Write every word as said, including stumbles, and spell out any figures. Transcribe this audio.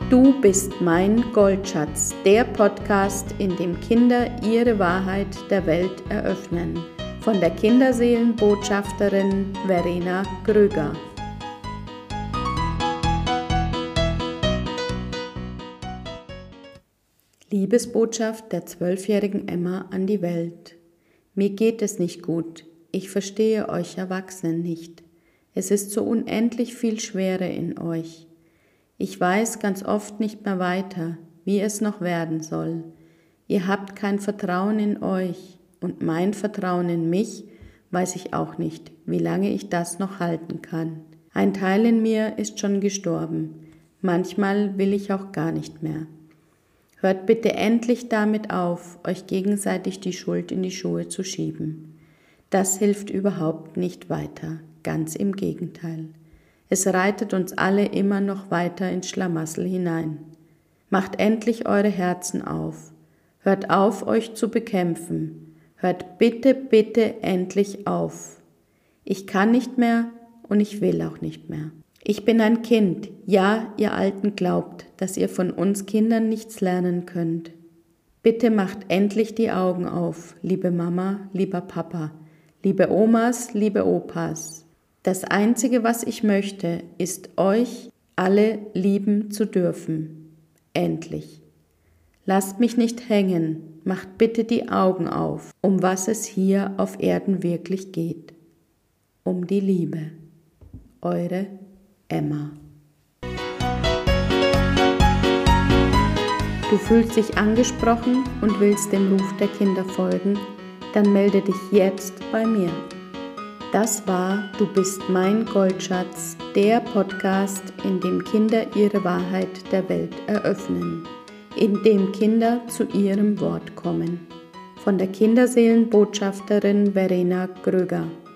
Du bist mein Goldschatz, der Podcast, in dem Kinder ihre Wahrheit der Welt eröffnen. Von der Kinderseelenbotschafterin Verena Gröger. Liebesbotschaft der zwölfjährigen Emma an die Welt. Mir geht es nicht gut. Ich verstehe euch Erwachsenen nicht. Es ist so unendlich viel Schwere in euch. Ich weiß ganz oft nicht mehr weiter, wie es noch werden soll. Ihr habt kein Vertrauen in euch und mein Vertrauen in mich weiß ich auch nicht, wie lange ich das noch halten kann. Ein Teil in mir ist schon gestorben. Manchmal will ich auch gar nicht mehr. Hört bitte endlich damit auf, euch gegenseitig die Schuld in die Schuhe zu schieben. Das hilft überhaupt nicht weiter, ganz im Gegenteil. Es reitet uns alle immer noch weiter ins Schlamassel hinein. Macht endlich eure Herzen auf. Hört auf, euch zu bekämpfen. Hört bitte, bitte endlich auf. Ich kann nicht mehr und ich will auch nicht mehr. Ich bin ein Kind. Ja, ihr Alten glaubt, dass ihr von uns Kindern nichts lernen könnt. Bitte macht endlich die Augen auf, liebe Mama, lieber Papa, liebe Omas, liebe Opas. Das Einzige, was ich möchte, ist, euch alle lieben zu dürfen. Endlich. Lasst mich nicht hängen, macht bitte die Augen auf, um was es hier auf Erden wirklich geht. Um die Liebe. Eure Emma. Du fühlst dich angesprochen und willst dem Ruf der Kinder folgen? Dann melde dich jetzt bei mir. Das war Du bist mein Goldschatz, der Podcast, in dem Kinder ihre Wahrheit der Welt eröffnen, in dem Kinder zu ihrem Wort kommen. Von der Kinderseelenbotschafterin Verena Gröger.